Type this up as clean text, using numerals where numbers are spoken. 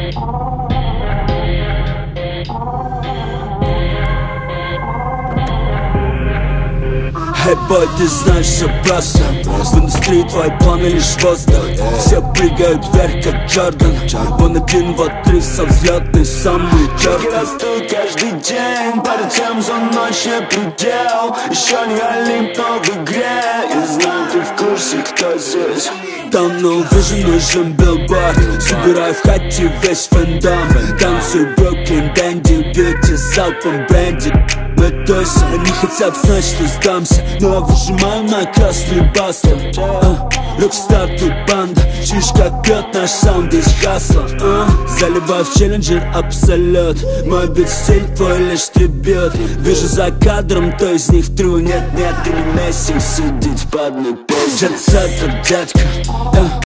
Эй, бой, ты знаешь, все просто. В индустрии твои планы лишь воздух. Все прыгают вверх, как Джордан. Вон один, вот три, со взлетный, самый черт. Растут каждый день, перед тем за ночь не предел. Еще не Олимп, но в игре. Я знаю, ты в курсе, кто здесь. Там на Vision нужен билборд. Собираю в хате весь фэндом. Танцую Бруклин, Дэнди, бьюти, залпом бренди. Готовься, они хотят знать, что сдамся, но я выжимаю на красный бастер. Рокстар тут банда, чиж как пьет наш саунд из гасла. Заливаю в челленджер абсолют. Мой бит-стиль твой лишь трибют. Вижу за кадром, то из них тру. Нет, нет, ты не Месси, сидеть в одной позе. Джет-сеттер, дядька,